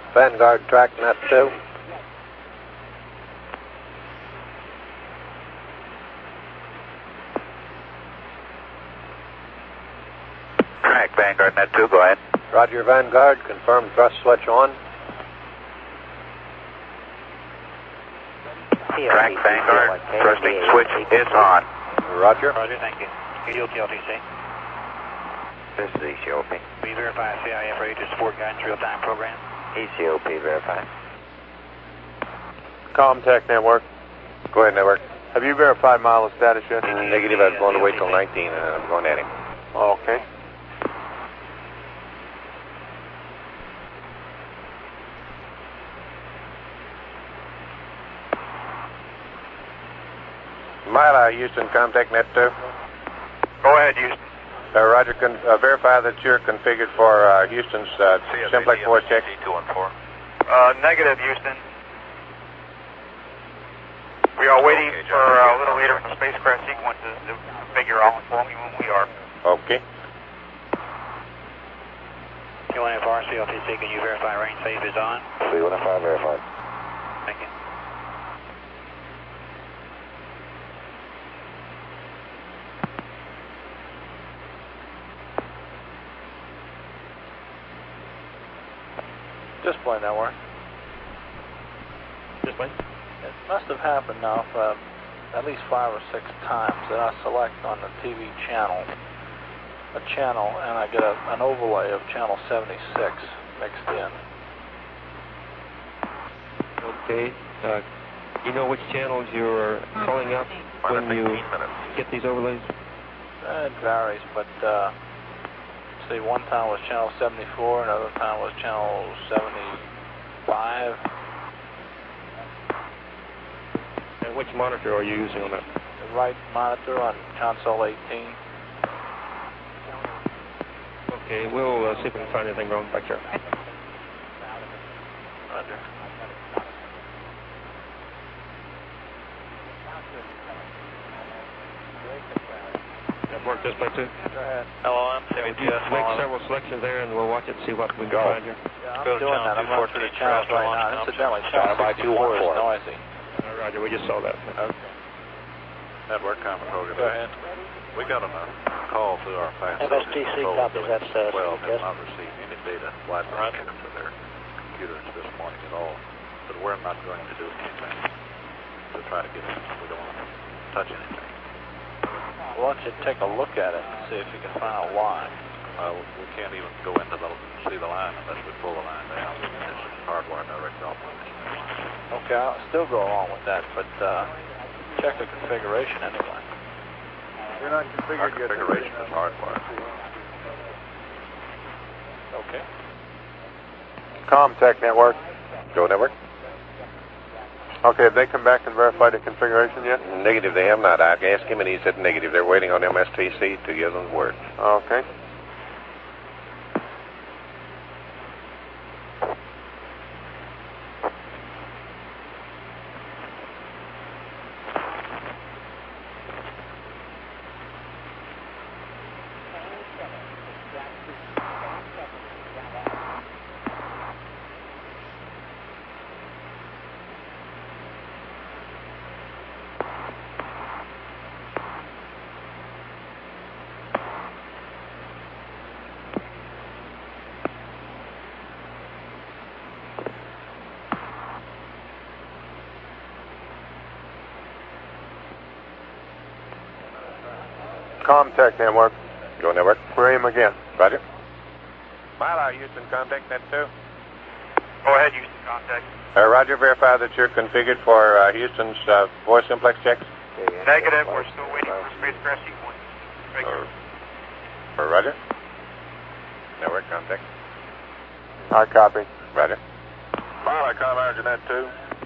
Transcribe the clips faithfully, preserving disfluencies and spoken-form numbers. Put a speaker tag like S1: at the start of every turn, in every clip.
S1: Vanguard track net two.
S2: Track Vanguard net two, go ahead.
S1: Roger, Vanguard. Confirm thrust switch on.
S2: Track Vanguard, thrusting switch is on.
S1: Roger.
S3: Roger, thank you. E C O T C.
S2: This is E C O P.
S3: We verify C I F ready to support guidance real-time program.
S2: E C O P verified.
S4: Comtech network.
S1: Go ahead, network.
S4: Have you verified Milo's status yet?
S1: Negative. I was going to wait till nineteen, and I'm going at him.
S4: Okay.
S1: Mila, Houston, Comtech net two.
S2: Go ahead, Houston.
S1: Uh, Roger, con uh, verify that you're configured for uh, Houston's uh, simplex voice check.
S2: two one four. Uh, negative, Houston. We are waiting okay, for uh, a little later in the spacecraft sequences to figure out for me when we are.
S1: Okay.
S3: Q one F R, C L T C, can you verify range safe is on?
S1: C one F R verified.
S3: Thank you.
S5: Display network.
S4: Display.
S5: It must have happened now for at least five or six times that I select on the T V channel a channel and I get a, an overlay of channel seventy-six mixed in.
S6: Okay. Uh, you know which channels you're calling up when you get these overlays?
S5: Uh, it varies, but uh, see, one time was channel seventy-four, another time was channel seventy-five.
S6: And which monitor are you using on that?
S5: The right monitor on console eighteen.
S6: Okay, we'll uh, see if we can find anything wrong back there.
S5: Roger.
S6: Network display too?
S5: Go ahead.
S3: Hello, I'm
S6: Would you make several selections there and we'll watch it and see what we can find here?
S5: Yeah, I'm doing that. I'm running through the channels right now. Incidentally, channel sixty-four is noisy.
S6: Uh, Roger, we just saw that.
S5: Okay.
S1: Network conference program.
S5: Go ahead.
S1: We got a call through our fast.
S3: F S T C copies that status.
S1: Well,
S3: Yes.
S1: have not received any data flight right for their computers this morning at all. But we're not going to do anything to try to get it. We don't want to touch anything.
S5: Why don't you take a look at it and see if you can find out why?
S1: Uh, we can't even go into the see the line unless we pull the line down. It's hardwired direct off.
S5: Okay, I'll still go along with that, but uh, check the configuration anyway.
S1: You're not configured Our configuration is hardwired.
S5: Okay.
S4: Comtech network.
S1: Go network.
S4: Okay, have they come back and verified the configuration yet?
S1: Negative, they have not. I asked him and he said negative. They're waiting on M S T C to give them the word.
S4: Okay. Comtech network.
S1: Go network.
S4: Query him again.
S1: Roger. Mila, Houston, contact net two.
S2: Go ahead, Houston, contact.
S1: Uh, Roger, verify that you're configured for uh, Houston's uh, voice simplex checks.
S2: Negative, we're still waiting for spacecraft sequence.
S1: For, for Roger. Network contact.
S4: I copy.
S1: Roger. Mila, com manager net two.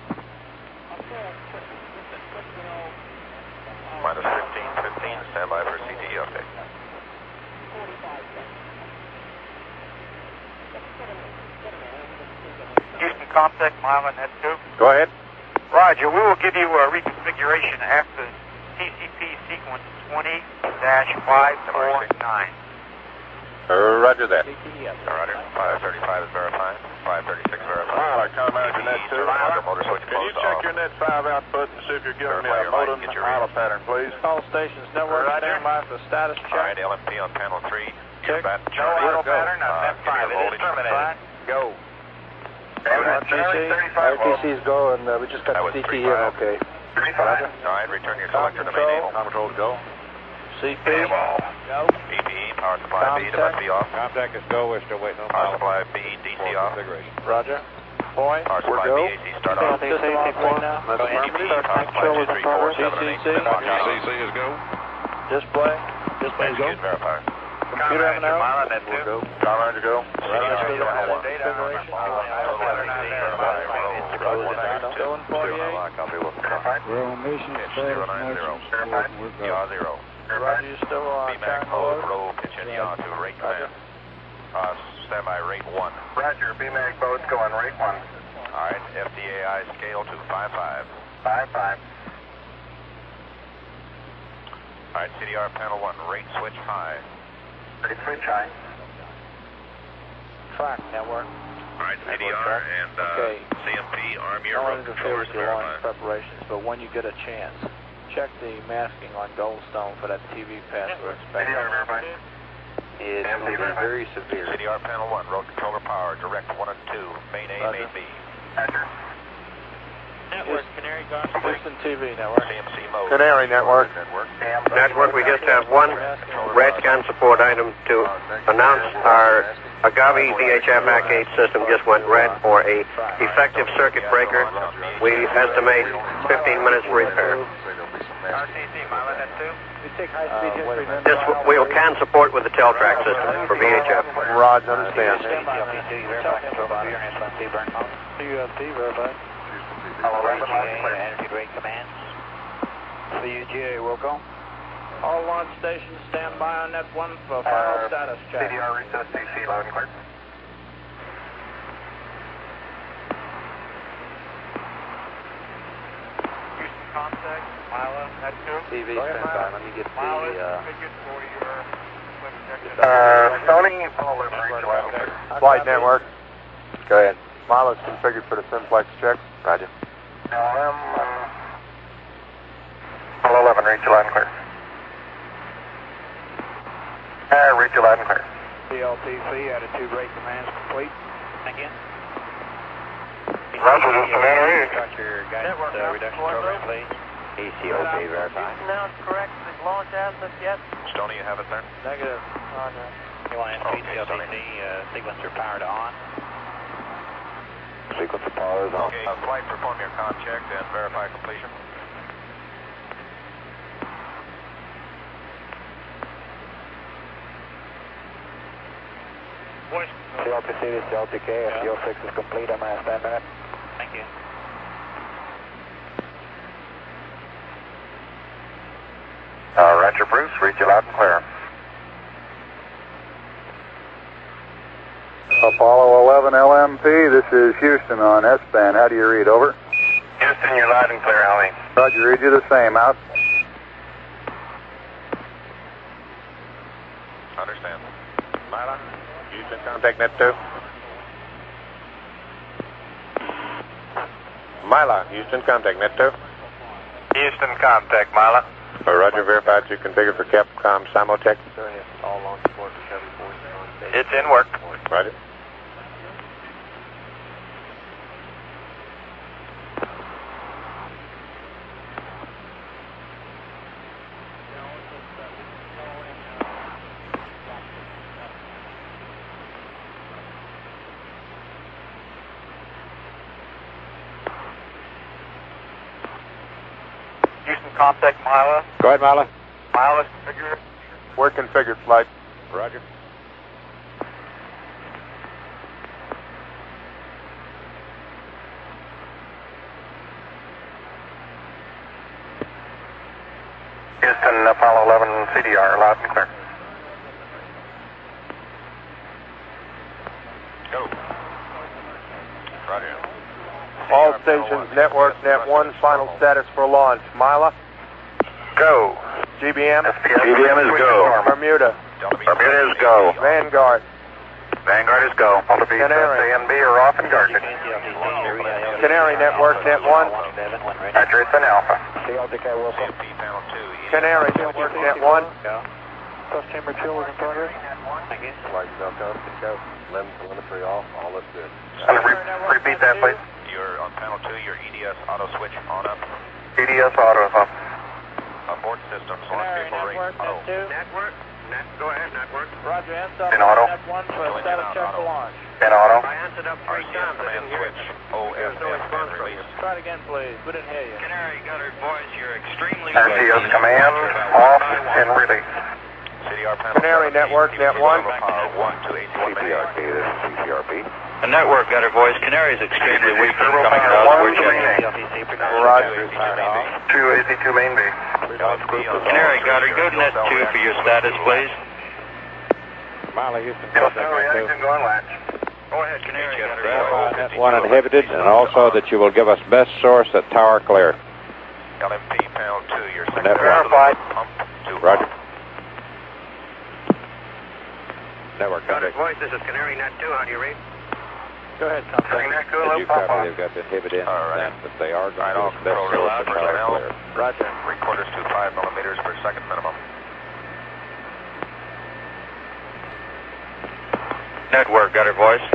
S1: Minus fifteen fifteen, stand by for C T E update.
S2: Houston, Comtech, Mila, net two.
S1: Go ahead.
S2: Roger, we will give you a reconfiguration after T C P sequence twenty dash five four nine.
S4: Uh, roger that.
S1: Roger. five thirty-five is verified. five thirty-six verified.
S4: Mila, counter manager net two.
S1: Motor switch
S4: Can you
S1: closed
S4: check
S1: off.
S4: your net five output and see if you're giving me
S1: Verify
S4: a
S1: your light,
S4: modem
S1: get your
S4: Mila
S1: reading.
S4: pattern, please?
S5: Call stations network standby for status
S1: All right,
S5: check.
S1: L M P on panel three.
S5: Check.
S1: Bat,
S2: No idle
S1: go.
S2: pattern,
S1: Uh,
S2: not
S1: give me
S2: ten five.
S1: your
S2: It is
S1: voltage.
S2: terminated.
S1: Go.
S5: R T C's go, and uh, we just got
S1: That was
S5: the C T
S1: three
S5: in,
S1: five.
S5: okay.
S2: thirty-five.
S1: All right, return your
S5: Com
S1: selector to main
S5: control.
S1: able. Com control, go.
S5: C P.
S1: Go. E P E, power supply B,
S5: Contact.
S1: must be off.
S4: Contact is go. We're still waiting on
S1: Power supply B, D C off.
S5: Roger. Boy.
S1: Power
S4: We're
S1: supply
S4: go.
S1: B, A C start off.
S5: System off right now.
S1: E P E, power supply two, three, four, seven, and eight. Clock out.
S4: C C is go.
S5: Display. Display is go.
S1: Execute, verify.
S5: Computer have an error.
S2: Mila, net two.
S4: Go. Counter manager go.
S1: C D R zero one.
S5: Configuration. Going forty-eight.
S1: Copy, we'll pitch zero nine zero. Yaw zero.
S5: Roger, you still uh,
S1: B MAC
S5: carrying the
S1: code,
S5: load?
S1: roll, pitch and yaw to rate
S5: Roger.
S1: command. Uh, standby rate one.
S2: Roger, B MAC boat's going rate one.
S1: All right, F D A I scale to five five.
S2: Five five.
S1: All right, C D R panel one, rate switch high.
S2: Rate switch high.
S5: Track network.
S1: All right, C D R and uh,
S5: Okay.
S1: C M P, arm your
S5: I
S1: road
S5: won't interfere
S1: controllers
S5: with
S1: to
S5: your launch
S1: verify.
S5: preparations, but when you get a chance, check the masking on Goldstone for that T V pass we're
S2: C D
S5: expecting.
S2: R verified.
S5: It's
S2: moving
S5: very severe.
S1: C D R panel one, road controller power, direct one and two, main A,
S5: Roger.
S1: main B.
S2: Roger.
S3: Network, Canary Garden.
S5: Houston T V network.
S1: C M C mode.
S4: Canary network.
S1: Network.
S7: Network, we just have one red scan support item to announce our Agave V H F A C eight system just went red for a effective circuit breaker. We estimate fifteen minutes for repair.
S2: R T C, Mila, net two.
S5: We take high-speed Uh, wait a minute.
S7: This w- we can support with the Teltrac system for V H F.
S4: Roger, understand.
S5: U F T verified.
S2: eleven, clear.
S3: Energy rate commands. C U G A, Wilco.
S5: All launch stations stand by on net one for final
S2: Uh,
S5: status
S2: C
S5: check.
S2: D R recess D C, loud and clear. Houston contact, Mila, net two.
S5: T V standby. Let me get the,
S2: Mila,
S5: uh,
S2: configured for your Uh, Sony, Paul, reach loud and clear.
S4: Flight network. Go ahead. Mila's configured for the simplex check. Roger.
S2: L M, uh, Paul eleven, reach loud and clear. Uh, reach loud and clear.
S3: C L T C, attitude rate commands complete. Thank you.
S2: Roger, this is Mary.
S3: Start your guidance uh, reduction program, please. A C O P verified.
S2: Now it's correct, the launch assets yet?
S1: Stoney, you have it there?
S5: Negative.
S3: You want to speed C L T C, uh, sequencer power to on.
S7: Sequencer power is on.
S1: Okay, uh, flight, perform your con check and verify completion.
S3: C L T C, this is L T K. F D O six is complete. I'm going to stand by. Thank you.
S2: Uh, Roger, Bruce, reach you loud and clear.
S8: Apollo eleven L M P, this is Houston on S-band. How do you read? Over.
S2: Houston, you're loud and clear, Howie.
S8: Roger, read you the same. Out.
S1: Understand.
S4: Mila, Houston contact net two. Mila, Houston contact net two.
S2: Houston, contact, Mila.
S4: Uh, Roger, verified you configured for Capcom Simultech.
S5: All launch support for Chevy forty on station.
S2: It's in work.
S4: Roger.
S2: Houston, contact, Mila.
S4: Go ahead, Mila.
S2: Mila, configure.
S4: We're configured, flight. Roger.
S2: Houston, Apollo eleven, C D R, loud and clear.
S1: Go. Roger.
S4: All stations, network, net one, final status for launch. Mila,
S2: Go.
S4: G B M,
S2: G B M is go.
S4: Bermuda,
S7: Bermuda's go.
S4: Vanguard.
S7: Vanguard is go. Alpha B,
S4: Canary.
S7: A and B are off and guarded.
S4: Canary Network, Net one.
S7: Roger, it's an Alpha.
S3: C L T K Wilson.
S4: Canary Network, Net one.
S3: Test chamber chill is in progress.
S4: Flight Delta, go. Limb telemetry off, all looks good.
S7: And re repeat that, please.
S1: You're on panel two, your E D S auto switch on up.
S7: E D S auto is up.
S1: Abort systems, launch vehicle rate auto.
S7: Network. Net, go ahead, network.
S5: Roger, hands up.
S7: In auto.
S5: Net one for a status check for launch.
S7: In auto.
S1: I answered up three times, I didn't hear it. O F F and release.
S5: Try it again, please. We didn't hear you.
S1: Canary Goddard boys, you're extremely
S7: R T S command, off and release.
S1: C D R panel.
S4: Canary Network, Net one.
S1: Power one to eighty-one
S7: C P R P, this is C P R P.
S9: The network got her voice. Canary is extremely weak and
S7: Turbo
S9: coming
S7: power
S9: out.
S7: one
S9: We're
S7: to main
S9: checking.
S7: A.
S4: Roger.
S7: Two A C two main B.
S9: Canary got her. Go to net two for your status, please.
S3: Miley Houston.
S7: No reaction going latch. Go ahead, Canary.
S3: Verify Net one inhibited, and also that you will give us best source at tower clear.
S1: L M P panel two, your second.
S3: Net
S4: Verified.
S1: Pump two.
S3: Roger. Network
S7: Goddard
S3: contact.
S7: voice, this is Canary Net two, how do you read?
S5: Go ahead,
S7: Canary
S5: contact.
S7: Net two,
S3: Did
S7: hello,
S3: you
S7: Papa.
S3: copy? They've got to inhibit in
S1: All right.
S3: that, but they are going
S1: Right,
S3: to
S1: all
S3: give us best
S1: control
S3: source
S1: loud,
S3: at tower
S1: personnel.
S3: clear.
S5: Roger.
S1: Three quarters to five millimeters per second minimum.
S9: Network got her voice.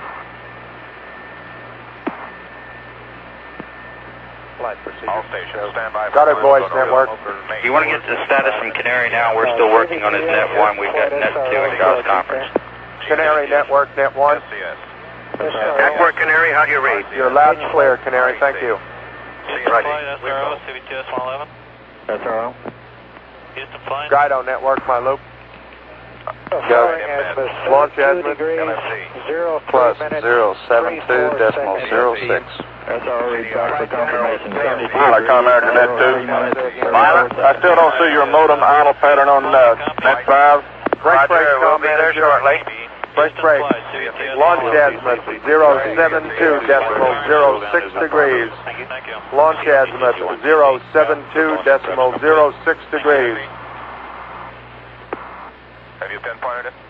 S5: Flight procedure.
S1: All stations, stand by. for
S4: Goddard
S1: clearance
S4: voice,
S1: on
S4: network.
S1: Main.
S9: You want to get the status from Canary now? We're still working on his net one. We've got net two in Gauss conference.
S4: Canary Network, Net one.
S1: S C S.
S7: Network Canary, how do you read?
S4: You're loud and clear, Canary, thank you.
S7: Roger.
S5: S R O, C V T S one eleven.
S3: S R O.
S5: Houston flight.
S4: Guido Network, my loop.
S3: Soaring azimuth
S4: Launch
S3: two
S4: azimuth.
S3: degrees,
S1: L M C.
S3: zero
S4: Plus
S3: three minutes,
S4: zero seven two
S3: three four
S4: decimal
S3: seconds.
S4: zero six.
S3: S R O read back for confirmation. seventy-two
S8: Pilot, com American Net two. Pilot, I still don't see your modem idle pattern on uh, Net five.
S4: Break, break,
S7: Roger, we'll
S4: com
S7: be there
S4: manager.
S7: shortly.
S4: Break, break. Launch azimuth zero seven two decimal zero six degrees.
S5: Thank you, thank you.
S4: Launch azimuth zero seven two decimal zero six degrees.
S1: Have you pinpointed it?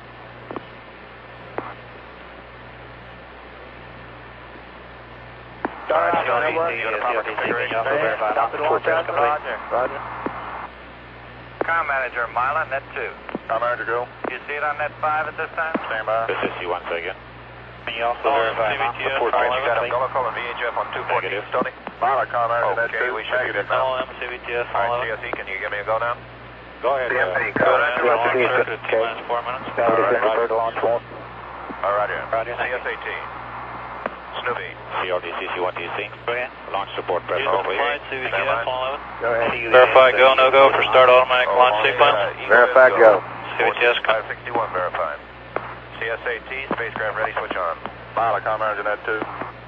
S5: Roger.
S2: Com manager, Mila, net two.
S1: Com manager, go.
S2: You see it on net five at this time?
S1: Stand by.
S3: This is you one second.
S5: Can you also verify?
S1: Report, you got him. Go call V H F on two fourteen, Stony.
S8: Pilot, com American Net
S1: Okay,
S8: two.
S1: we should be good now.
S5: L M C V T S
S1: All
S5: one
S1: right,
S5: eleven.
S1: C S E, can you give me a go now?
S8: Go ahead.
S7: C M P,
S8: uh,
S7: go
S5: Go
S7: ahead.
S5: down to launch circuit T minus four minutes.
S3: Roger. Launch one.
S1: All right, here.
S5: Roger.
S1: C S A T. Snoopy.
S3: C L D C C one D C.
S5: Go ahead.
S3: Launch support press
S5: Houston
S3: please.
S5: flight, C V T S one eleven.
S4: Go ahead.
S5: Verify go, no go for start automatic launch sequence.
S4: Verify go.
S5: C V T S
S1: five sixty-one verified. C S A T, spacecraft ready, switch on.
S8: Pilot, com American Net two.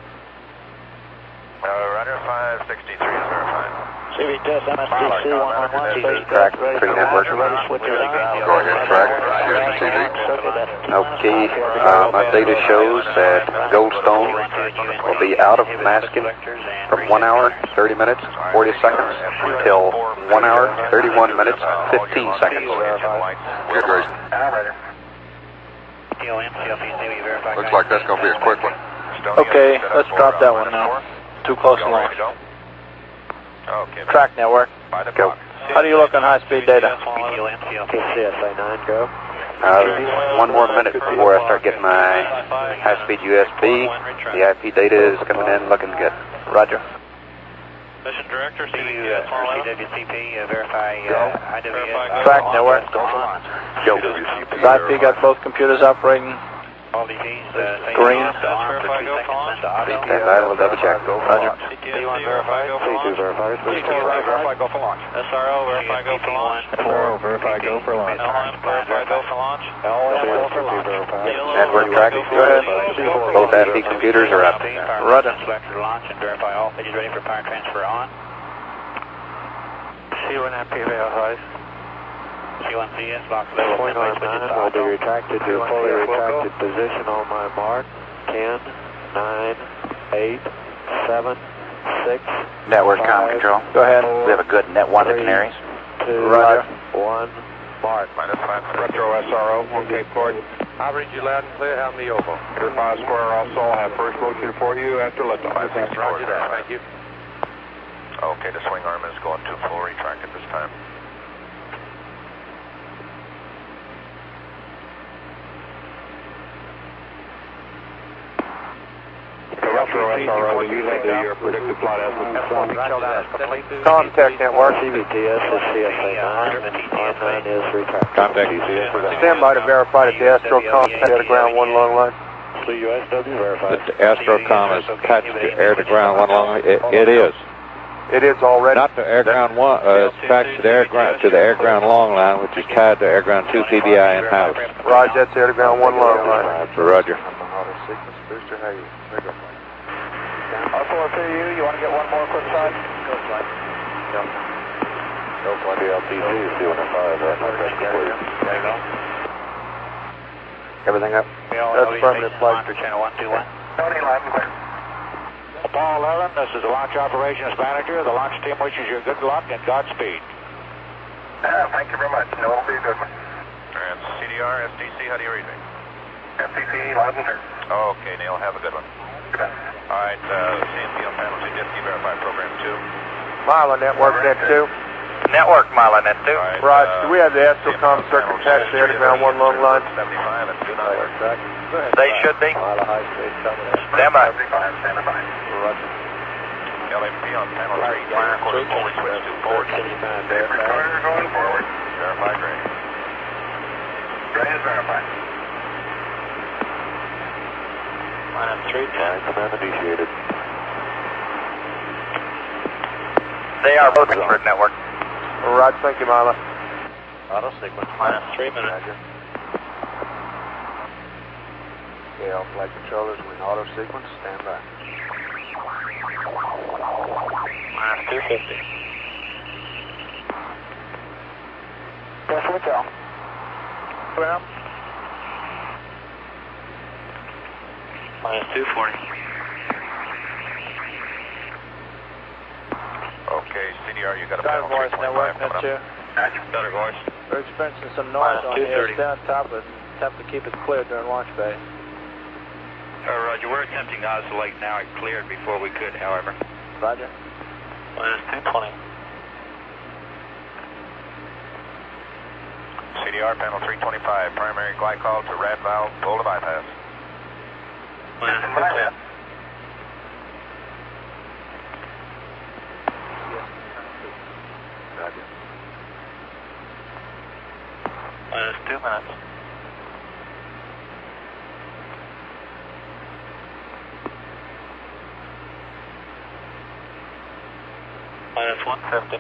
S1: Uh, Roger, five sixty-three is verified.
S5: C V T S M S T C one one one,
S4: Track,
S5: spacecraft ready
S4: three
S5: for
S4: network.
S5: launch, ready, switch it on.
S4: Go ahead, track.
S5: Houston T V.
S4: Okay, uh, my data shows that Goldstone will be out of masking from one hour, thirty minutes, forty seconds until one hour, thirty-one minutes, fifteen seconds.
S8: Good, Grayson.
S5: Looks
S8: like that's going to be a quick one.
S5: Okay, let's drop that one now. Too close to launch.
S1: Okay.
S5: Track network.
S1: By the
S4: Go.
S1: clock.
S5: How do you look on high-speed data?
S3: C S A nine, go.
S4: Uh, one more minute before I start getting my high-speed U S B. The I P data is coming in looking good.
S5: Roger.
S2: Mission Director, C V T S one eleven. C W C P, verify I W S.
S5: Track network.
S4: Go.
S5: Does I P got both computers operating?
S2: All D Gs,
S5: Green.
S2: verify go for launch.
S4: Stand by, we'll double check.
S5: Roger.
S2: C T S one, verify go for launch.
S8: Verify, go for launch.
S2: S R O, verify go for launch.
S3: S R O, verify go for launch.
S2: L M, verify go for launch.
S3: L M, go for launch.
S4: Network track.
S5: Go ahead.
S4: Both I P computers are up.
S5: Roger.
S2: Select for launch and verify all pages ready for power transfer on.
S3: C one I P verified.
S2: C one C S, box level.
S3: Point on nine will be retracted to a fully retracted position on my mark. ten, nine, eight, seven, six.
S4: Network
S3: com control.
S5: Go ahead.
S4: We have a good net one to
S3: Three.
S4: Canaries.
S3: two,
S5: Roger.
S3: one, Mark.
S8: Minus five. Retro S R O, one Cape Cod.
S3: I read you loud and clear. How many over?
S8: five Square also, I'll have first motion for you after liftoff.
S3: Roger that. Thank you.
S8: Okay, the swing arm is going to full retract at this time. Retro S R O, you have the uh, predicted flight estimate.
S3: Contact network. C V T S is C S A nine, and R nine is retract.
S8: Contact E C S.
S3: Stand by to verify that the Astrocom is air to ground one long line. C U S W verified.
S10: The Astrocom is attached to air to ground one long line. It, it is.
S3: It is already.
S10: Not to air ground one. Uh, it's attached to the air ground to the air ground long line, which is tied to air ground two P B I in house.
S3: Roger, that's air to ground one long line.
S10: Roger.
S3: Booster, how you?
S2: R four to you, you want to get one more quick shot?
S3: Go flight. Yep. Go flight. L T C is two hundred five. That's complete.
S2: There you go.
S3: Everything up? That's permanent flight.
S2: For channel one two one. Tony eleven, clear.
S11: Apollo eleven, this is the launch operations manager. The launch team wishes you good luck and Godspeed.
S2: Uh, thank you very much. No, it'll be a good one.
S8: And C D R, S T C, how do you read me?
S2: F T C, loud and clear.
S8: Okay, Neil, have a good one. All right, uh, C N P on panel C D S T, verify program two.
S3: Milo network net two.
S2: Network Milo net two.
S8: Right,
S3: Right,
S8: uh,
S3: do we have the Astrocom circuit attached to air to ground one long line?
S8: seventy-five and do not work.
S2: They should be.
S3: Milo high speed coming in.
S2: Stand by.
S8: Stand by.
S3: Roger.
S8: L M P on panel three, fire quarter fully switched to forward.
S2: Recorder going forward.
S8: Verify gray.
S2: Gray is verified.
S3: Minus three ten. Command initiated.
S2: They are both for network.
S3: Roger, thank you, Milo.
S2: Auto sequence minus three minutes.
S3: Roger. Okay, all flight controllers, we're in auto sequence. Stand by.
S2: Minus two fifty. Yes, we go. Well. Minus two forty.
S8: Okay, C D R, you got a
S5: Driver
S8: panel
S5: voice network,
S8: coming
S5: net two.
S8: up. Better voice.
S5: We're experiencing some noise
S2: Minus
S5: on
S2: two
S5: here.
S2: thirty.
S5: Stay on top of it and attempt to keep it clear during launch phase.
S9: Uh, Roger, we're attempting to oscillate now. It cleared before we could, however.
S5: Roger.
S2: Minus two twenty.
S8: C D R, panel three twenty-five, primary glycol to rad valve, pull to bypass.
S2: Minus two ten.
S3: Roger.
S2: Minus two minutes. Minus one fifty.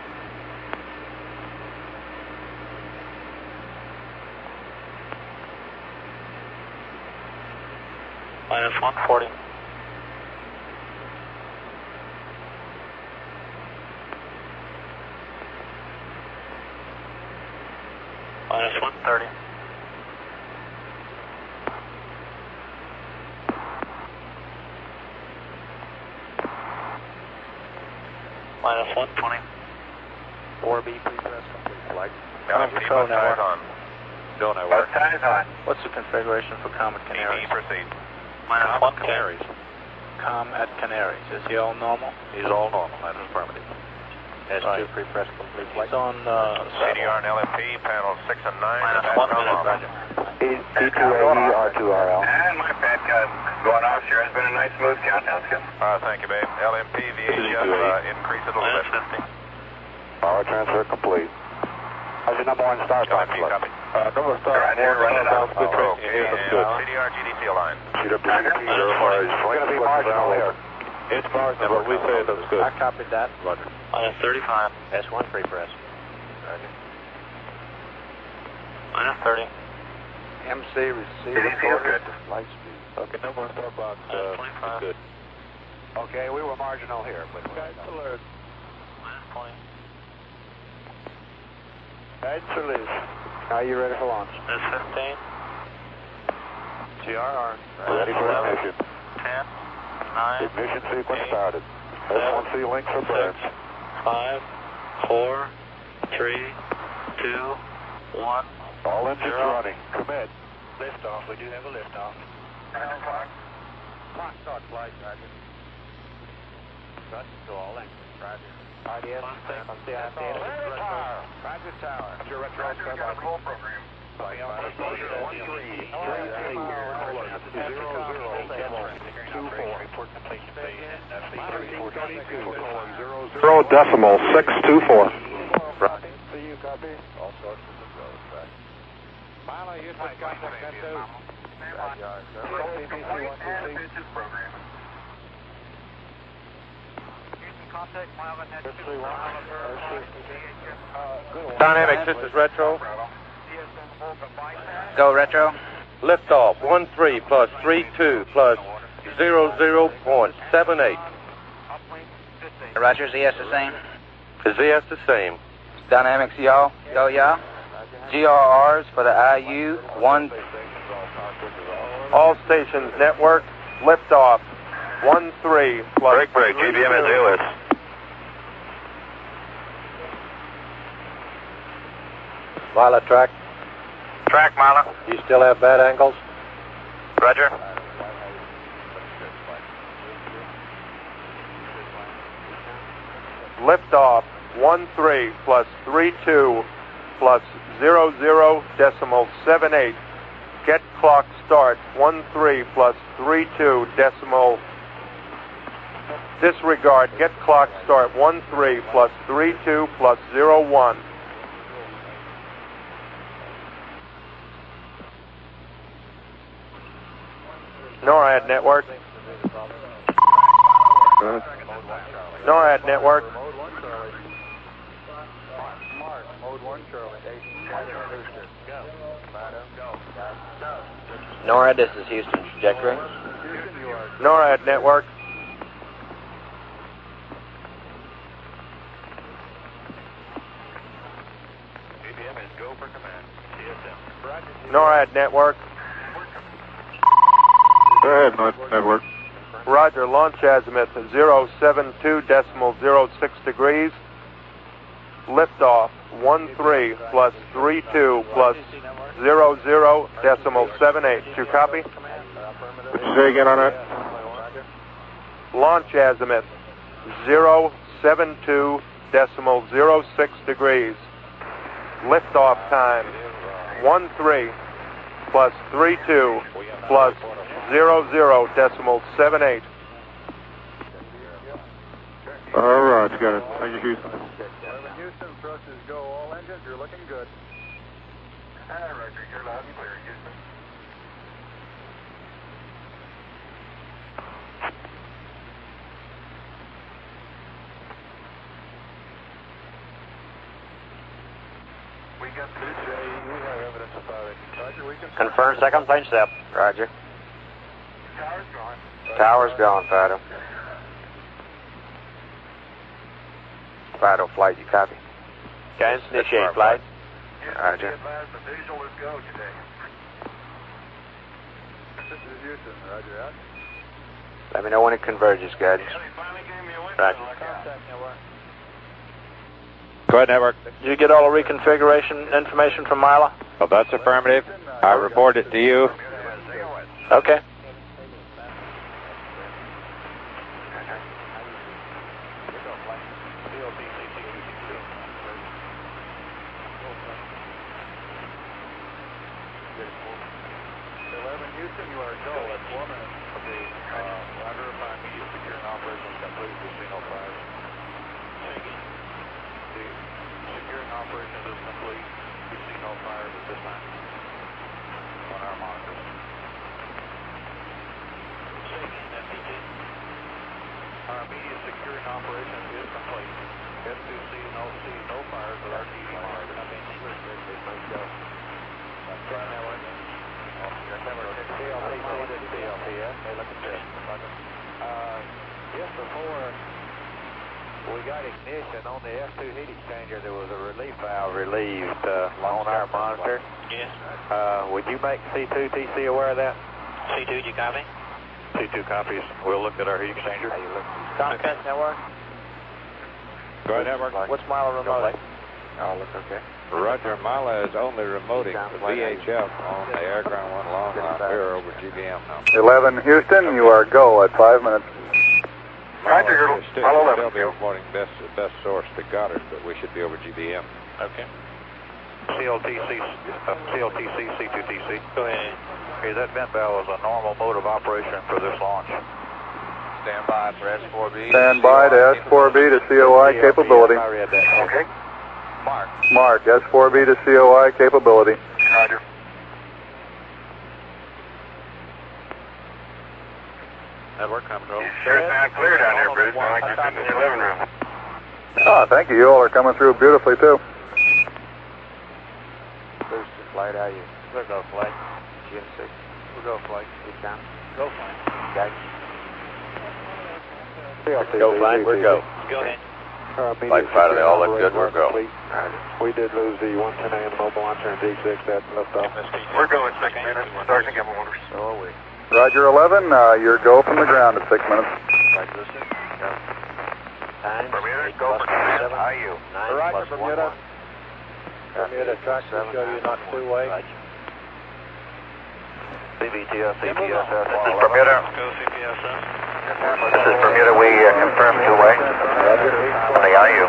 S2: Minus one forty. Minus one thirty. Minus one twenty.
S3: four B pre-press complete flight.
S8: L M P,
S5: control
S8: bus tires
S5: network.
S8: on. Still network.
S2: Tires on.
S5: What's the configuration for Com at
S8: T V,
S5: Canaries?
S8: proceed.
S2: Minus one ten.
S8: Canaries.
S5: Com at Canaries. Is he all normal?
S1: He's all normal, that is affirmative.
S3: S two
S5: Right.
S3: pre-press complete flight.
S5: He's on uh,
S8: C D R and L M P, panel six and nine.
S2: Minus
S8: back
S2: one
S8: on
S2: minute.
S8: off.
S2: Roger.
S3: P two A E, R two R L.
S2: And my bad, guys. Going off sure has been a nice smooth countdown. Skip.
S8: Uh, thank you, babe. L M P, V H F, uh, increase it a little
S2: Minus
S8: bit.
S2: fifty.
S3: Power transfer complete. How's your number one star
S8: L M P, copy.
S3: Uh, number star
S2: Right here, run it out.
S3: Good
S8: Oh,
S3: tracing
S8: okay,
S3: here, that's
S8: and
S3: good.
S8: C D R, G D T line.
S3: C W T verifies. It's going to be marginal here. It's marginal, but we say that's good.
S5: I copied that.
S3: Roger.
S2: Minus thirty-five.
S3: S one pre-press.
S2: Minus thirty.
S3: M C receive
S2: Did he feel
S3: recorded
S2: good?
S3: flight speed. Okay, number one star box.
S2: Minus
S3: Uh,
S2: twenty-five.
S3: good. Okay, we were marginal here, but
S5: Guidance alert.
S2: Minus twenty.
S3: guidance release. Now you ready for launch?
S2: Minus fifteen.
S3: T R R. Ready for ignition.
S2: Ten. Nine.
S3: Ignition sequence
S2: eight,
S3: started. S one C links for burns.
S2: Five. Four. Three. Two. one.
S11: All engines
S2: Zero.
S11: running. Commit.
S2: Liftoff. We do have a liftoff.
S11: Clock. Clock start flight, Roger. Got to all engines, Roger. I D S, on C I C. Roger, tower. Roger, tower. Roger, retro. Roger, we got a call program. One three. Zero, zero, two, four.
S8: Zero decimal six two four.
S11: Right. See you, copy. All sorts of road, right. Milo, you take contact, that too. Roger, sir. B B C one two six.
S12: Dynamics, this is Retro.
S9: Go, Retro.
S12: Liftoff, one three plus three two plus zero zero point seven eight.
S9: Roger, Z S the same.
S12: Is Z S the same?
S9: Dynamics, y'all. Go, y'all. G R Rs for the I U, one.
S12: All stations network, liftoff, one three plus.
S8: Break, break, G B M is A O S.
S3: Mila, track.
S2: Track, Mila.
S3: You still have bad angles?
S2: Roger.
S12: Liftoff, one three plus three two plus zero zero decimal seven eight. Get clock start, one three plus three two decimal. Disregard, get clock start, one three plus three two plus zero one. NORAD network. NORAD network.
S3: NORAD, this is Houston trajectory.
S12: NORAD network. NORAD network.
S8: Go ahead, network.
S12: Roger, launch azimuth zero seven two decimal zero six degrees. Liftoff, one three plus three two plus zero zero decimal seven eight. You copy?
S8: Say again on that.
S12: Launch azimuth zero seven two decimal zero six degrees. Liftoff time one three plus three two plus zero zero decimal seven eight.
S8: All right, got it. Thank you, Houston.
S11: Houston, thrusters go. All engines, you're looking good. Hi, Roger. You're loud and clear, Houston. We got two J. We have evidence about it. Roger, we can...
S3: Confirm second plane step. Roger.
S11: Tower's gone.
S3: Tower's gone, Fido. Fido flight, you copy? Guys, initiate flight. Roger.
S11: The visual is go today. This is Houston. Roger out.
S3: Let me know when it converges, guys. Roger.
S10: Go ahead, network.
S5: Did you get all the reconfiguration information from Mila?
S10: Well, that's affirmative. I report it to you.
S5: Okay.
S11: Houston, you are go. That's one minute. Okay. Uh, Roger, five media securing operations complete. We see no fires. The securing operations is complete. We see no fires at this time on our monitors. Our immediate securing operations is complete. S two C no see no fires with our T V monitors. Let's go. That's right now. Just before we got ignition on the F two heat exchanger, there was a relief valve relieved uh, on our monitor.
S9: Yes.
S11: Uh, would you make C two T C aware of that?
S9: C two, you copy?
S11: C two copies. We'll look at our heat exchanger.
S5: Comcast network?
S10: Go ahead, network.
S5: What's Mila remote?
S3: Oh, look okay.
S10: Roger, Mila is only remoting the V H F on the Air Ground one long line. We're over G B M now.
S8: eleven Houston, you are go at five minutes.
S10: Roger, you're still, still be reporting best, best source to Goddard, but we should be over G B M.
S1: Okay. C L T C, uh, C L T C, C two T C. Go ahead. Okay, that vent valve is a normal mode of operation for this launch. Stand by for S four B.
S8: Stand by to S four B to C O I capability.
S1: Okay. Mark.
S8: Mark, S four B to C O I capability.
S1: Roger. Network control.
S11: Sure, sound clear down there, Bruce. I like you're sitting in your living room.
S8: Ah, thank you. You all are coming through beautifully, too.
S3: Booster flight, how are you?
S1: We'll go flight.
S3: G M six.
S1: We'll go flight.
S3: Keep down.
S1: Go flight.
S3: Guys.
S1: Go flight. We're go. Go ahead.
S3: Flight fighter, they all look good.
S1: We're go.
S3: We did lose the one ten A M mobile launcher and D six at liftoff.
S11: We're going six minutes. Starting to give orders.
S3: So are we.
S8: Roger, eleven. Uh, your go from the ground at six minutes.
S3: Right, listen. Go. Time.
S11: Bermuda, go for command. I U.
S3: Nine
S12: Roger,
S3: plus
S12: Bermuda.
S3: one, one.
S12: Bermuda, track to show you not two-way.
S3: C B T S, C P S S.
S11: This is Bermuda.
S1: Go C P S S.
S11: This is Bermuda. We uh, confirm two-way. On the I U.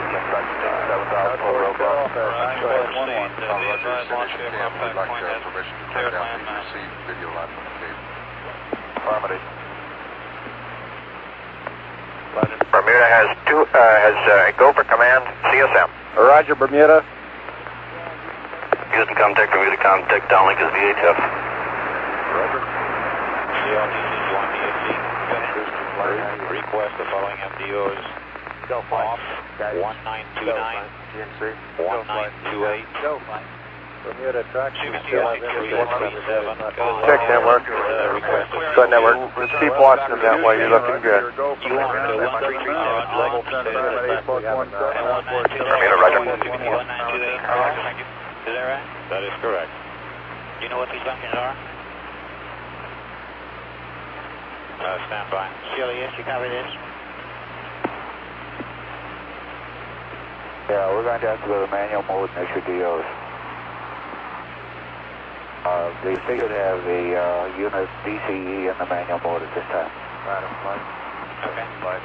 S11: Bermuda has two, uh, has uh, go for command, C S M.
S12: Roger, Bermuda.
S11: Houston, contact Bermuda, contact downlink is V H F.
S1: Roger. C L T C, you want D H C? Go ahead. Request the following M D Os.
S3: Go flight.
S1: Off. one nine two nine.
S3: G M C.
S1: one nine two eight.
S3: Go flight.
S12: Bermuda, track to
S1: C B T
S12: show
S1: I three one seven.
S12: Check network. Good network. Just keep watching them that way. You're looking good.
S1: You want to one three three level
S11: Bermuda, Roger.
S1: one nine two eight. Thank you. Is that right? That is correct. Do you know what these functions are? Uh, stand by. Sheila, yes, you copy this?
S3: Yeah, we're going to have to go to manual mode and issue D Os. Uh, they should have the uh, unit D C E in the manual mode at this time.
S1: Right, I'm flight. Okay. Flight.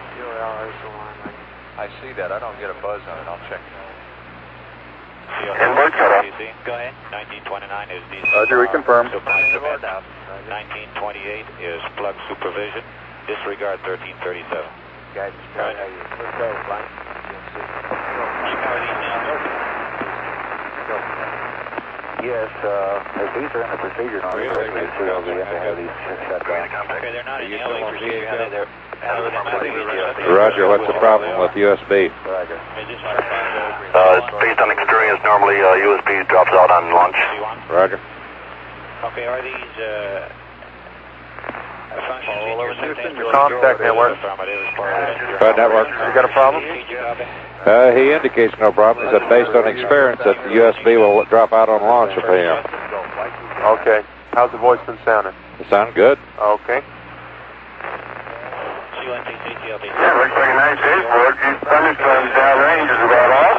S11: I see that. I don't get a buzz on it. I'll check.
S1: Inboard cutoff. Go ahead. nineteen twenty-nine is D C.
S8: Roger, we confirm.
S1: nineteen twenty-eight is plug supervision. Disregard thirteen thirty-seven.
S3: Guidance,
S1: Right.
S3: let's go, flight.
S1: You cover these now?
S3: Yes, uh, if these are in the procedure notes, we have to have these shut down.
S1: Okay, they're not in the L A procedure. How they they're
S10: Roger, what's the problem with U S B?
S3: Roger.
S11: Uh, based on experience, normally uh, U S B drops out on launch.
S10: Roger.
S1: Okay, are these uh, functions in your system?
S12: Contact network.
S10: Right, network.
S12: You got a problem?
S10: Uh, he indicates no problem. He said based on experience that the U S B will drop out on launch for him.
S12: Okay. How's the voice been sounding?
S10: It sound good?
S12: Okay.
S11: Yeah, looks like a nice day for it. These thunderstorms downrange is about off.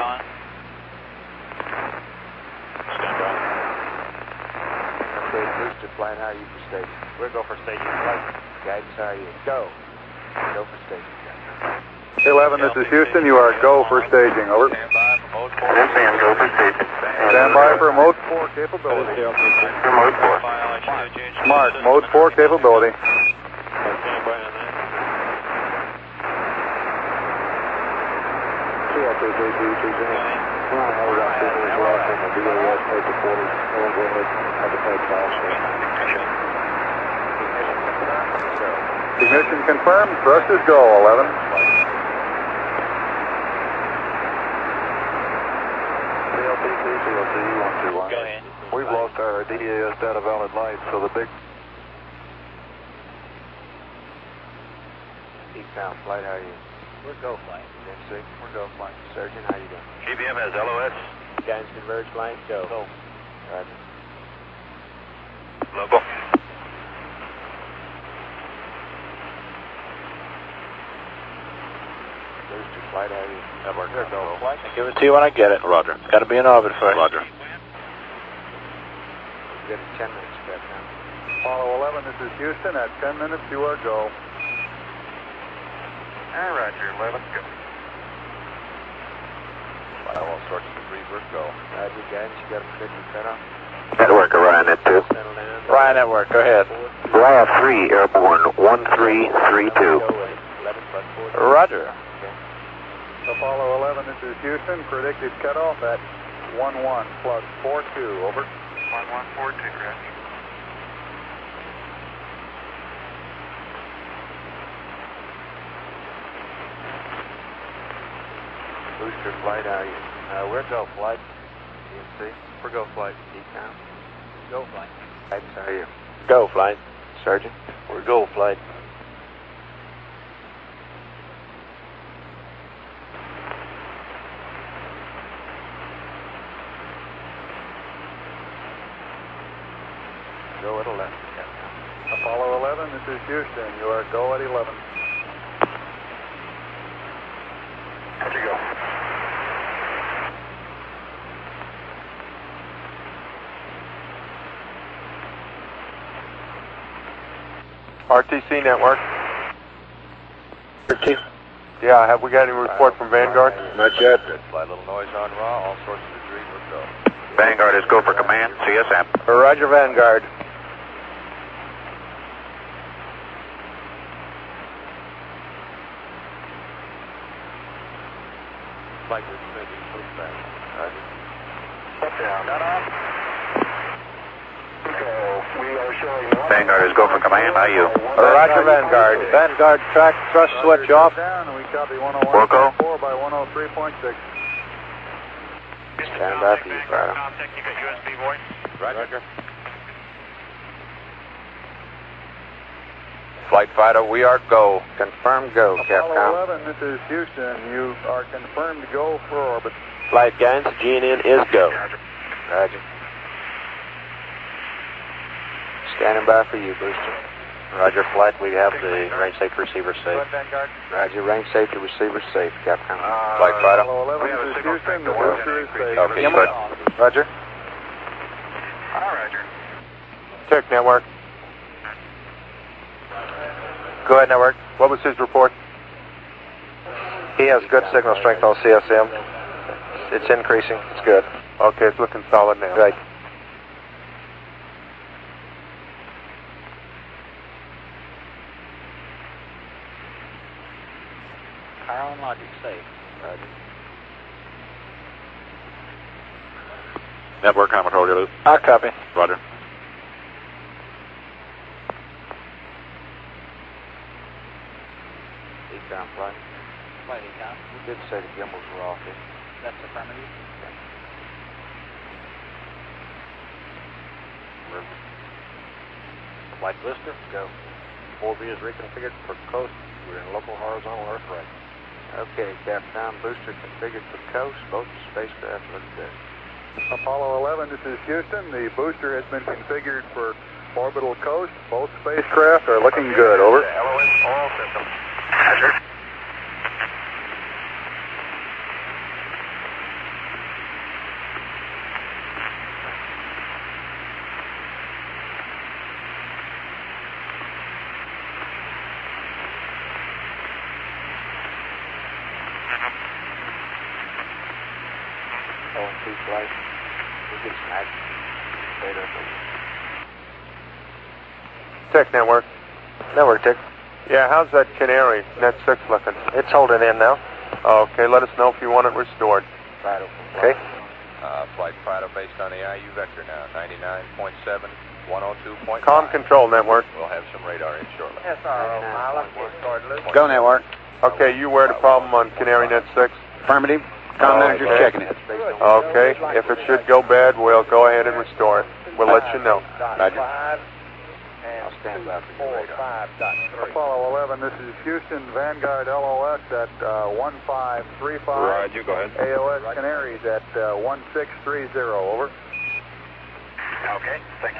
S3: Okay, booster flight, how are you for staging? We'll go for staging flight. Guidance, how are you? Go. Go for staging.
S8: eleven, this is Houston. You are go for staging. Over.
S11: This man, go for staging.
S8: Stand by for mode four capability.
S11: For mode four.
S8: Mark, mode four capability. Ignition confirmed. Thrust is go, eleven.
S3: C L T C, C L T, one two one.
S1: Go ahead.
S3: We've lost our D A S data valid light, so the big... Eastbound flight, how are you? We're go flight. M C, we're go flight. Surgeon, how you doing?
S11: G B M has L O S.
S3: Guidance converge flight, go. Go. Roger.
S11: Local.
S3: Booster
S11: Flight how are you? Network, there go.
S5: Flight, I'll give it to you when I get it.
S11: Roger.
S5: Got to be in orbit first.
S11: Roger.
S3: Get it ten minutes, Captain.
S12: Apollo eleven, this is Houston. At ten minutes, you are go.
S11: All right, Roger, eleven, go. Flight all sorts of degrees, we're go.
S3: Roger, guys, you got a predicted cutoff?
S7: Network, Orion at two.
S5: Ryan Network, go ahead.
S7: Ryan three, airborne, one three three two.
S5: Roger.
S12: Apollo eleven, this is Houston. Predicted cutoff at one one plus four two. Over.
S11: one one four two, correct.
S3: Booster flight, how are you? Uh, we're go flight. D M C.
S11: We're go flight.
S3: Decom.
S5: Go flight.
S3: Types, how are you?
S5: Go flight.
S3: Sergeant.
S5: We're go flight.
S3: Go at eleven, Captain.
S12: Apollo eleven, this is Houston. You are go at eleven.
S11: How'd you go?
S12: R T C network.
S5: R T C.
S12: Yeah, have we got any report from Vanguard?
S11: Not yet. Flight little noise on raw, all sorts of degrees, we're go.
S4: Vanguard is go for command, C S M.
S5: Roger, Vanguard.
S11: Flight is moving so fast. Roger.
S12: Step down. Cut off. We are showing one.
S4: Vanguard is go for command, how are you?
S5: Roger, Vanguard. Vanguard track thrust switch off.
S12: Down, and we copy one oh one
S4: Wilco.
S12: point four by one oh three point six.
S3: Stand by for you, Fido.
S2: Contact, you got U S B voice?
S11: Roger. Flight Fido, we are go.
S3: Confirm go,
S12: Apollo
S3: Capcom.
S12: eleven, this is Houston. You are confirmed to go for orbit.
S3: Flight guidance, G N N is go. Roger. Standing by for you, Booster.
S7: Roger, flight. We have the range safety receiver safe.
S12: Vanguard.
S3: Roger, range safety receiver safe, Capcom.
S12: Uh,
S11: Flight Fido.
S12: Apollo eleven, this is Houston. The booster is safe.
S11: Okay,
S5: Come
S11: good.
S5: on.
S3: Roger.
S2: All Roger.
S12: Check network.
S7: Go ahead, network.
S12: What was his report?
S7: He has good signal strength on C S M. It's increasing. It's good.
S12: Okay, it's looking solid now.
S7: Right.
S5: Power and logic safe.
S3: Roger.
S11: Network, I'm control your loop.
S5: I copy.
S11: Roger.
S3: Decom flight.
S5: Flight econ.
S3: You did say the gimbals were off here.
S5: That's affirmative.
S3: Flight blister, go. four B is reconfigured for coast. We're in local horizontal Earth right. Okay, Capcom, booster configured for coast. Both spacecraft look good.
S12: Apollo eleven, this is Houston. The booster has been configured for orbital coast. Both spacecraft are looking good. Over.
S2: L O S, all systems. Roger.
S3: O two flight. We get smacked. Straight up.
S12: Tech network.
S7: Network, Tick.
S12: Yeah, how's that Canary Net six looking?
S7: It's holding in now.
S12: Okay, let us know if you want it restored.
S3: Fido.
S7: Okay.
S11: Uh, flight Fido based on the I U vector now. ninety-nine point seven, one oh two point
S12: Com
S11: five.
S12: control network.
S11: We'll have some radar in shortly.
S3: S R O, pilot.
S5: Go network.
S12: Okay, you aware of the problem on Canary Net six?
S5: Affirmative.
S12: Com manager's checking
S3: it.
S12: Okay, if it should go bad, we'll go ahead and restore it. We'll let you know.
S5: Roger.
S3: I'll stand by for your radar.
S12: Apollo eleven, this is Houston. Vanguard L O S at uh, one five three five.
S11: Roger, go ahead.
S12: A O S Canaries at uh, one six three zero. Over.
S2: Okay, thank you.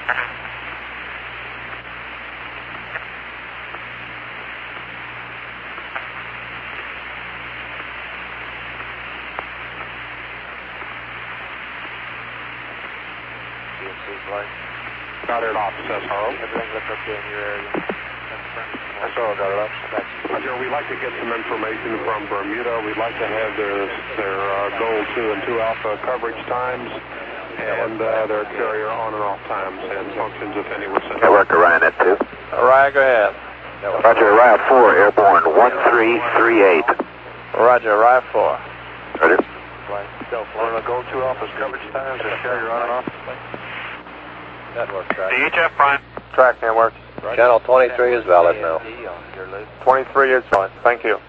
S11: Got it off, says Harl.
S3: Everything looks okay in your area.
S11: That's all, got it up. Roger, we'd like to get some information from Bermuda. We'd like to have their, their uh, Gold two and two Alpha coverage times and uh, their carrier on and off times and functions, if any, were sent.
S13: Network Orion at two.
S5: Orion, go ahead.
S13: Roger, Orion four, airborne one three three eight.
S5: Roger, Orion four.
S13: Roger.
S11: One of the Gold two Alpha's coverage times and carrier on and off.
S5: Network track.
S2: D H F Prime.
S12: Track network.
S4: Channel twenty-three is valid now.
S12: twenty-three is fine. Thank you.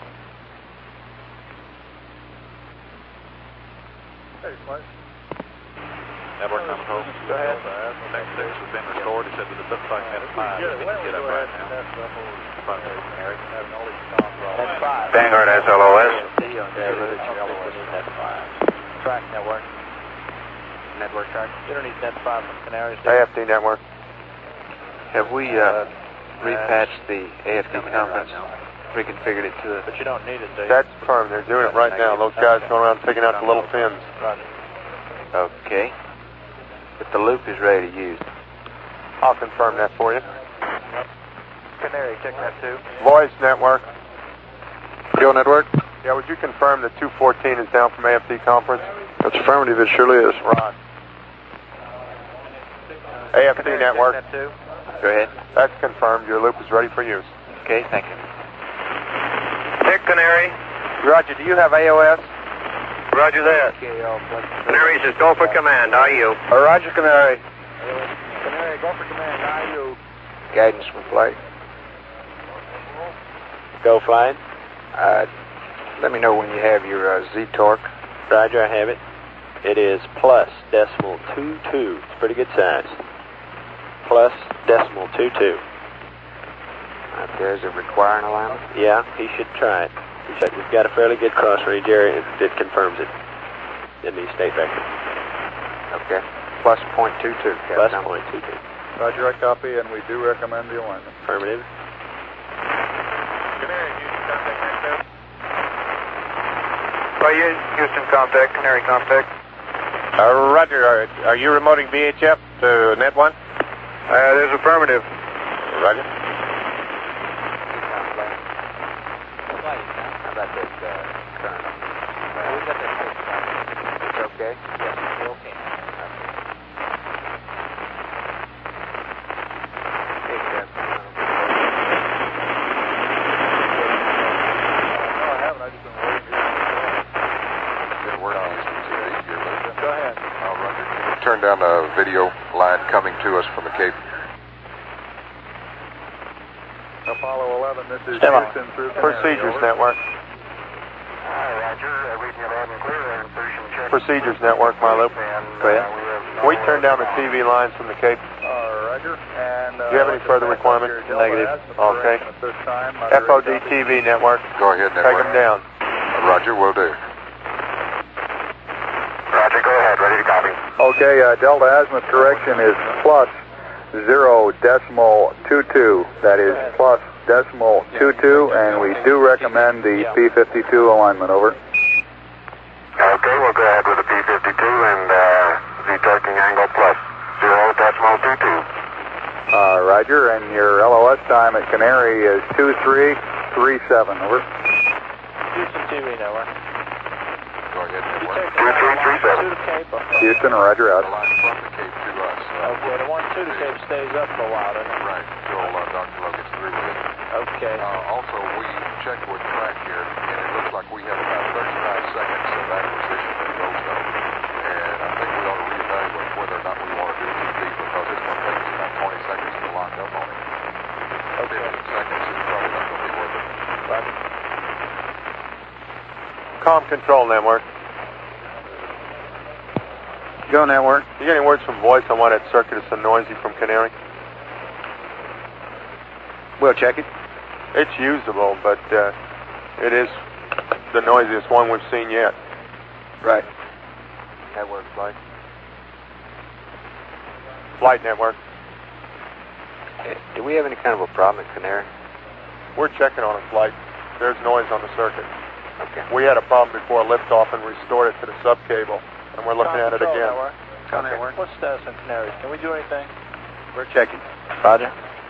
S1: Network coming home. Go ahead. Next six has been restored. He said that it looks like net five. He can get up right now.
S5: Net five.
S13: Vanguard has L O S.
S5: Track network. Network track. Underneath net five from Canaries.
S12: A F D network.
S3: Have we uh, repatched the A F D conference? Reconfigured it to it?
S5: But you don't need it, do you?
S12: That's firm. They're doing it right now. Those guys going around taking out the little pins.
S3: Okay. But the loop is ready to use.
S12: I'll confirm that for you.
S3: Canary, check that too.
S12: Voice network.
S10: Go network.
S12: Yeah, would you confirm that two fourteen is down from A F D conference?
S10: That's affirmative. It surely is.
S12: Ron. A F D network.
S3: Check that too. Go ahead.
S12: That's confirmed. Your loop is ready for use.
S3: Okay, thank you.
S2: Dick Canary.
S12: Roger, do you have A O S?
S2: Roger that.
S7: Canary says go for command. Are you?
S12: Uh, Roger, Canary.
S5: Canary, go for command. Are you?
S3: Guidance from flight.
S5: Go flight.
S3: Uh, let me know when you have your uh, Z-torque.
S5: Roger, I have it. It is plus decimal two two. It's pretty good size. Plus decimal two two.
S3: Right there, does it require an alignment?
S5: Yeah, he should try it. He said we've got a fairly good cross range area. It, it confirms it in the state record.
S3: Okay. Plus point two two.
S5: Plus point two two.
S10: Roger, I copy, and we do recommend the alignment.
S5: Affirmative.
S2: Canary, Houston contact next up. Oh, you, Houston contact, Canary contact.
S12: Uh, Roger, are, are you remoting V H F to net one?
S2: Uh, there's affirmative.
S12: Roger.
S3: How about this uh, current? We got that fixed. It's okay? Yes, it's okay.
S5: Go ahead.
S10: Turn down the video line coming to us from the Cape. Apollo eleven, this is Houston through
S12: Procedures network.
S11: Roger, reading you loud and clear. Insertion check.
S12: Procedures network, my loop.
S3: Go ahead.
S12: Can we turn down the T V lines from the Cape?
S10: Roger. And, uh,
S12: Do you have any further requirements?
S10: Negative.
S12: Okay. F O D T V network.
S10: Go ahead,
S12: Take them down.
S10: Roger, will do.
S11: Roger, go ahead. Ready to copy.
S10: Okay, uh, Delta azimuth correction is plus zero decimal two two. That is plus decimal two two, and we do recommend the P fifty-two alignment. Over.
S11: Okay, we'll go ahead with the P fifty-two and uh, Z-torquing angle plus zero decimal two two.
S10: Uh, Roger, and your L O S time at Canary is two three three seven. Over.
S5: Houston T V network.
S10: Go ahead, network.
S11: two three three seven.
S5: To the Cape.
S10: Houston, Roger out. The line from the Cape to us.
S5: Okay, the one to the Cape stays up for a while, doesn't it?
S10: Right, until uh, Doctor Lowe gets through with it.
S5: Okay.
S10: Uh, also, we checked with track here, and it looks like we have about thirty-five seconds of acquisition in Goldstone. And I think we ought to reevaluate whether or not we want to do T V, because it's going to take us about twenty seconds to lock up on it.
S5: Okay.
S10: fifteen seconds is probably not going to be worth it.
S5: Roger.
S12: Com control network.
S10: Go network.
S12: You get any words from voice on why that circuit is so noisy from Canary?
S10: We'll check it.
S12: It's usable, but uh, it is the noisiest one we've seen yet.
S10: Right.
S3: That works, Mike.
S12: Flight network.
S3: Okay. Do we have any kind of a problem at Canary?
S12: We're checking on a flight. There's noise on the circuit.
S3: Okay.
S12: We had a problem before liftoff and restored it to the subcable, and we're looking at it
S5: Control
S12: again.
S5: Network.
S12: Okay.
S5: What's status on Canaries? Can we do anything?
S4: We're checking.
S5: Roger.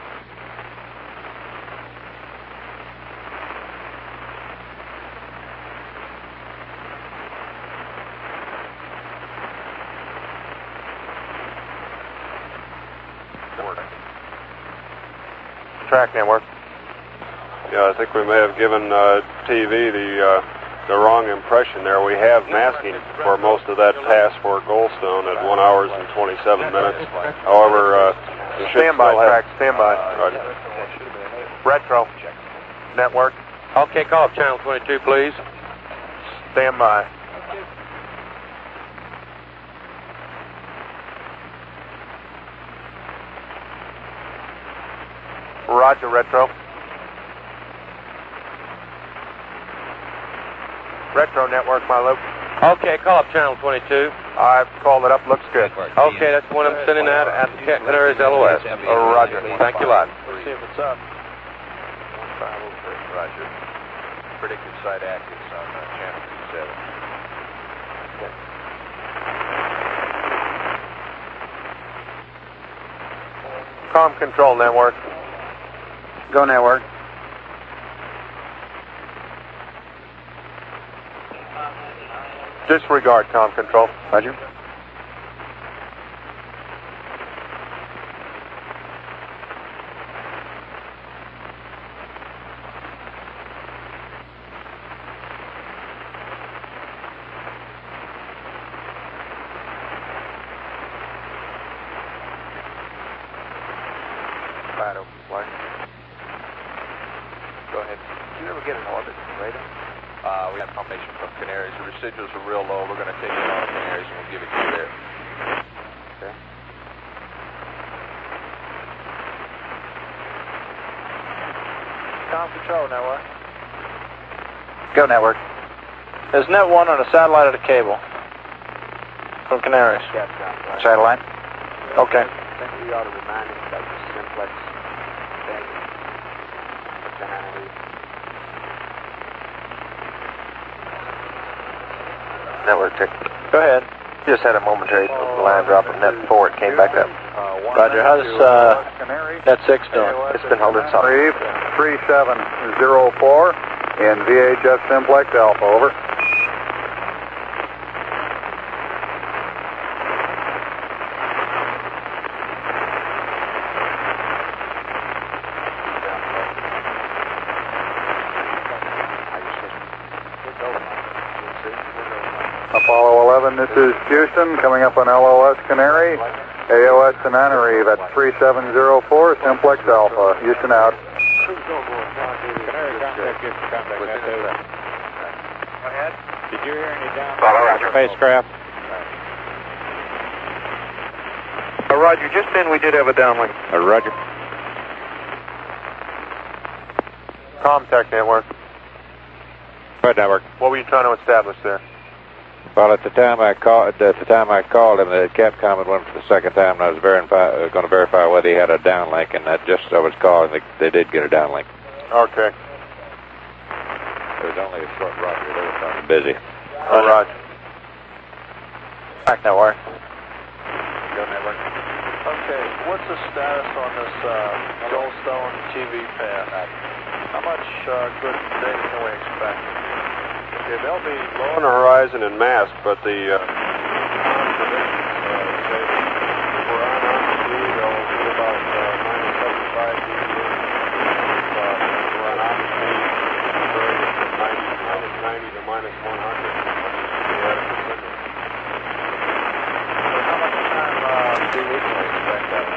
S12: Track network.
S14: Yeah, I think we may have given uh, T V the uh, the wrong impression there. We have masking for most of that pass for Goldstone at one hours and twenty-seven minutes. However, uh, we should
S12: Stand by,
S14: still have...
S12: track, stand by.
S14: Roger.
S12: Retro network.
S3: Okay, call up channel twenty-two, please.
S12: Stand by. Roger, retro. Retro network, my loop.
S3: Okay, call up channel twenty-two.
S12: I've called it up, looks good.
S3: Okay, that's one I'm sending out at the Canaries L O S.
S12: Oh, roger.
S3: Thank you a lot.
S5: Let's see if it's up.
S11: Roger. Predicted site access on uh, channel two seven.
S12: Okay. Com control network.
S4: Go network.
S12: Disregard com control.
S4: Roger.
S3: Right, open flight. Go ahead. Did you ever get an orbit radar?
S11: Uh, we got information from Canaries. The residuals are real low. We're going to take it on Canaries and we'll give it to you there.
S3: Okay.
S5: Com control network.
S4: Go network.
S5: There's net one on a satellite at a cable from Canaries.
S4: Satellite.
S5: Okay.
S3: I think we ought to remind him about the simplex thing. What's the handle?
S4: Network check.
S5: Go ahead.
S4: Just had a momentary line drop of net four. It came back up.
S5: Roger. How's uh, net six doing?
S4: It's been holding solid.
S15: three seven zero four in V H F Simplex Alpha, over. Apollo eleven, this is Houston, coming up on L O S Canary. A O S Tenerife at three seven zero four, Simplex Alpha. Houston out.
S11: Did you hear any down
S3: spacecraft?
S11: Uh, Roger, just then we did have a downlink.
S3: Uh, Roger.
S12: Comtech network.
S3: Good network.
S12: What were you trying to establish there?
S16: Well, at the time I called, at the time I called him, the Capcom had went for the second time, and I was verify, uh, going to verify whether he had a downlink, and that just as I was calling, they, they did get a downlink.
S12: Okay.
S16: It was only a short roger. They were kind of busy.
S12: All right.
S5: Back network.
S16: Go network.
S5: Okay, what's the status on this uh, Goldstone T V pass? How much uh, good data can we expect?
S14: Okay, they'll be low on the horizon and masked, but the uh, predictions uh, say that if we're on altitude, they'll be about uh, minus seventy-five degrees. If uh, we're on altitude, from minus ninety to minus one hundred. We're at a percent.
S5: So how much time uh, do we can expect that?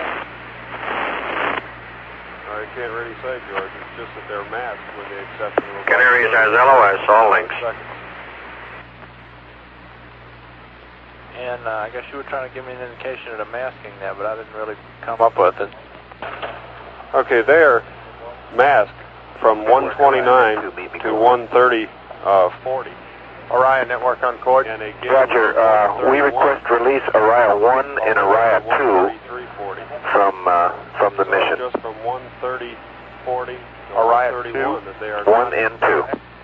S14: I can't really say, George. It's just that they're masked with the exception of...
S7: Canaries has L O S, all links.
S5: And uh, I guess you were trying to give me an indication of the masking there, but I didn't really come up with it.
S14: Okay, they are masked from one twenty-nine to one thirty forty.
S12: Orion network on court.
S14: And again,
S13: Roger, uh, we request release Orion one and Orion two
S14: three forty.
S13: from uh, from the
S14: So
S13: mission.
S14: just from one thirty forty to
S12: Orion
S14: one thirty-one that they are
S13: One
S14: not-
S13: and two.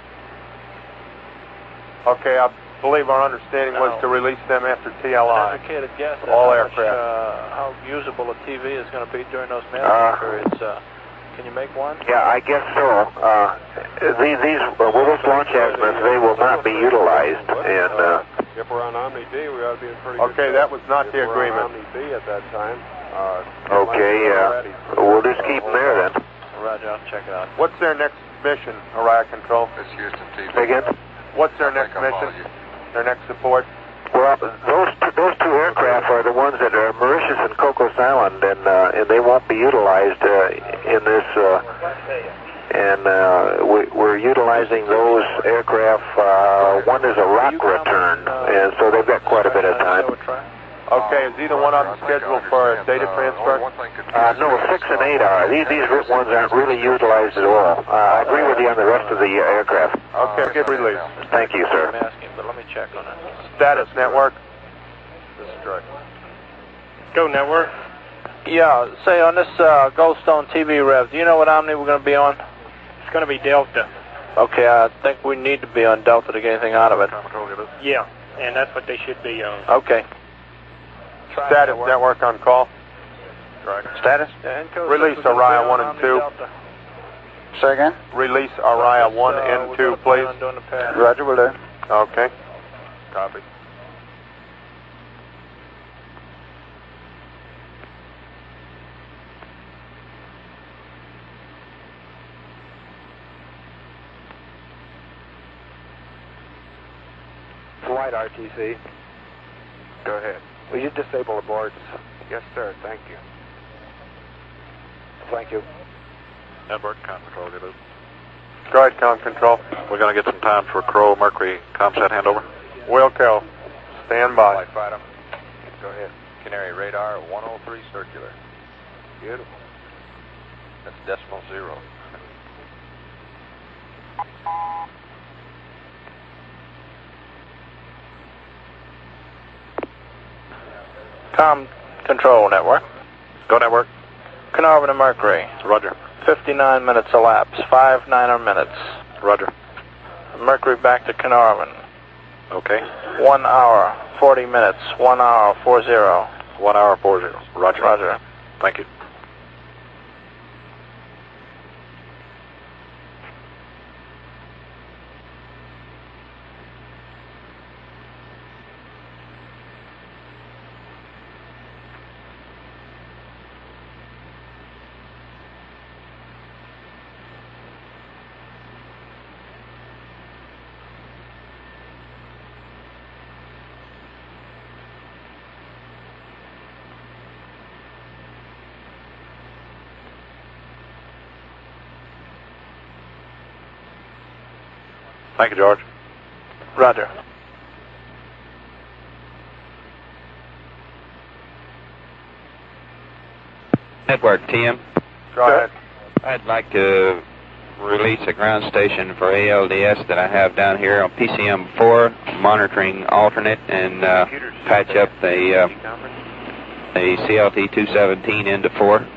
S12: Okay, I believe our understanding was to release them after T L
S5: An
S12: I.
S5: educated guess at
S12: All
S5: how
S12: aircraft.
S5: Much, uh, how usable a T V is going to be during those
S13: Uh,
S5: masking periods. Uh, can you make one?
S13: Yeah, I guess so. Uh, these, these uh, with those launch azimuths, they will not be utilized, and uh,
S14: If we're on Omni D, we ought to be in pretty
S12: Okay,
S14: good
S12: that
S14: shape.
S12: was not
S14: if
S12: the
S14: we're
S12: agreement.
S14: on Omni B at that time. Uh,
S13: okay, uh, we'll just keep them there then.
S5: Roger, I'll check it out.
S12: What's their next mission, Orion Control?
S10: It's Houston T V.
S13: Say again?
S12: What's their
S10: I
S12: next
S10: think I follow
S12: mission?
S10: you.
S12: Their next support?
S13: Well, those two, those two aircraft are the ones that are Mauritius and Cocos Island, and uh, and they won't be utilized uh, in this. Uh, and uh, we, we're utilizing those aircraft. Uh, one is a rock return, and so they've got quite a bit of time.
S12: Okay, is either one on the schedule for a data transfer?
S13: Uh, no, six and eight are. These these ones aren't really utilized at all. Uh, I agree with you on the rest of the uh, aircraft.
S12: Okay, get released.
S13: Thank you, sir.
S5: I'm asking, but let me check on it.
S12: Status network.
S14: This is correct.
S5: Go network. Yeah, say on this uh, Goldstone T V rev, do you know what Omni we're going to be on?
S2: It's going to be Delta.
S5: Okay, I think we need to be on Delta to get anything out of it.
S2: Yeah, and that's what they should be on.
S5: Okay.
S12: Status network on call.
S5: Status?
S12: Release Orion one and two.
S15: Say again?
S12: Release Orion one and two, please.
S15: Roger, will do.
S12: Okay.
S14: Copy.
S3: Flight R T C.
S14: Go ahead.
S3: Will you disable the boards?
S14: Yes, sir. Thank you.
S3: Thank you.
S1: Network com control, get it.
S12: Go ahead, com control.
S1: We're going to get some time for Crow Mercury ComSat handover.
S12: Wilco, stand by.
S1: Flight fighter. Go ahead. Canary radar one oh three circular.
S14: Beautiful.
S1: That's decimal zero.
S5: Com control network.
S1: Go network.
S5: Carnarvon and Mercury.
S1: Roger.
S5: fifty-nine minutes elapsed. Five niner minutes.
S1: Roger.
S5: Mercury back to Carnarvon.
S1: Okay.
S5: One hour, forty minutes. One hour, four zero.
S1: One hour, four zero. Roger.
S5: Roger.
S1: Thank you. Thank you, George.
S5: Roger.
S16: Network, T M.
S12: Go ahead.
S16: I'd like to release a ground station for A L D S that I have down here on P C M four, monitoring alternate, and uh, patch up the, uh, the C L T two seventeen into four.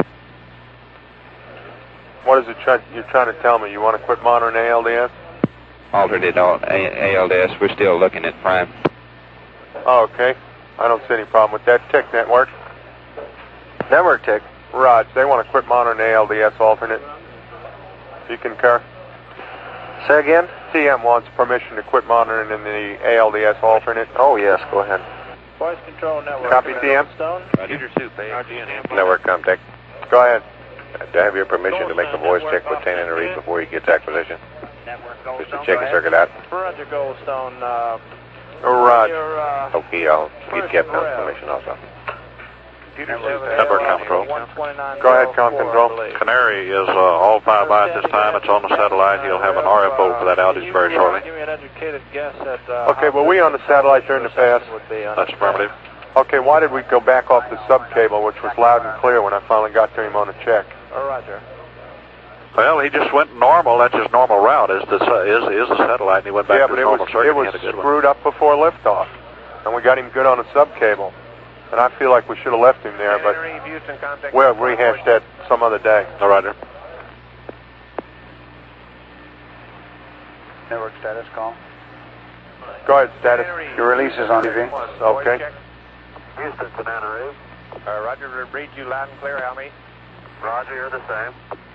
S12: What is it try- you're trying to tell me? You want to quit monitoring A L D S?
S16: Alternate al- A- ALDS, we're still looking at prime.
S12: Oh, okay. I don't see any problem with that. Tick network.
S3: Network tick.
S12: Raj, they want to quit monitoring A L D S alternate. Do you concur?
S3: Say again?
S12: T M wants permission to quit monitoring in the A L D S alternate.
S3: Oh, yes, go ahead.
S5: Voice control network.
S12: Copy, T M.
S5: Stone.
S1: Computer soup,
S17: Network contact.
S12: Go ahead.
S17: Do I have your permission to make a voice check with Tannen and Reed before he gets acquisition? Just to check the circuit out?
S5: Roger, Goldstone. Uh,
S12: Raj.
S5: your, uh,
S17: Okay, I'll get Captain's permission also.
S1: Network com control.
S12: Go ahead, com control.
S1: Canary is uh, all five by at this time. It's on the satellite. He'll have an R F O for that outage very shortly.
S5: Give me an educated guess at, uh,
S12: Okay, were we on the satellite during the pass?
S1: That's affirmative.
S12: Okay, why did we go back off the sub cable, which was loud and clear when I finally got to him on the check?
S5: Oh, Roger.
S1: Well, he just went normal. That's his normal route. Is the is is the satellite, and he went back
S12: Yeah,
S1: to
S12: but
S1: his
S12: it was
S1: normal circuit.
S12: it was
S1: He had a good one.
S12: screwed up before liftoff, and we got him good on the sub cable. And I feel like we should have left him there, but we'll rehash that some other day.
S14: All right, there.
S15: Network status call.
S12: Go ahead, status.
S15: Your release is on T V.
S12: Okay.
S3: Houston, Banana Roof.
S11: Uh, Roger, read you loud and clear, Helmy.
S3: Roger, you're the same.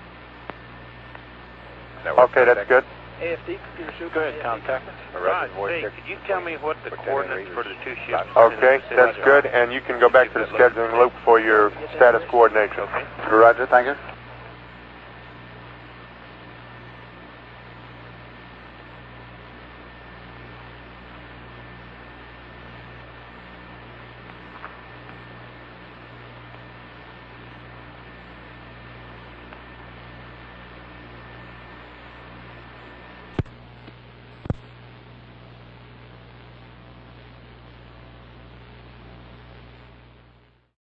S12: Okay, that's good.
S5: A F D, computer super. Good, contact.
S11: Rod, say, could you tell me what the coordinates for the two ships?
S12: Okay, that's good, and you can go back to the scheduling loop for your status coordination.
S15: Roger, thank you.